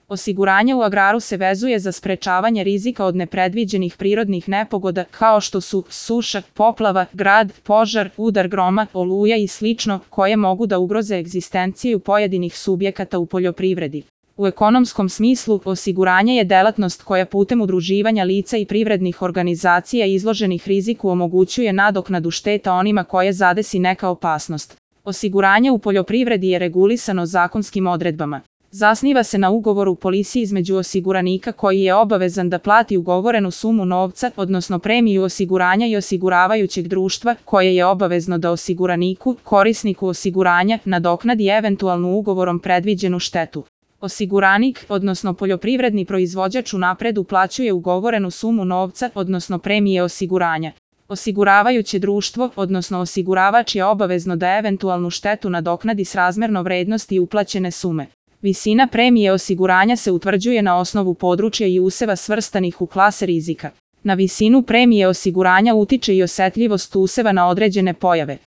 Osiguranje u agraru se vezuje za sprečavanje rizika od nepredviđenih prirodnih nepogoda, kao što su suša, poplava, grad, požar, udar groma, oluja i slično, koje mogu da ugroze egzistenciju pojedinih subjekata u poljoprivredi. U ekonomskom smislu, osiguranje je delatnost koja putem udruživanja lica i privrednih organizacija izloženih riziku omogućuje nadoknadu šteta onima koje zadesi neka opasnost. Osiguranje u poljoprivredi je regulisano zakonskim odredbama. Zasniva se na ugovoru polisi između osiguranika koji je obavezan da plati ugovorenu sumu novca, odnosno premiju osiguranja i osiguravajućeg društva, koje je obavezno da osiguraniku, korisniku osiguranja, nadoknadi eventualnu ugovorom predviđenu štetu. Osiguranik, odnosno poljoprivredni proizvođač unapred uplaćuje ugovorenu sumu novca, odnosno premije osiguranja. Osiguravajuće društvo, odnosno osiguravač je obavezno da eventualnu štetu nadoknadi srazmerno vrednosti uplaćene sume. Visina premije osiguranja se utvrđuje na osnovu područja i useva svrstanih u klase rizika. Na visinu premije osiguranja utiče i osetljivost useva na određene pojave.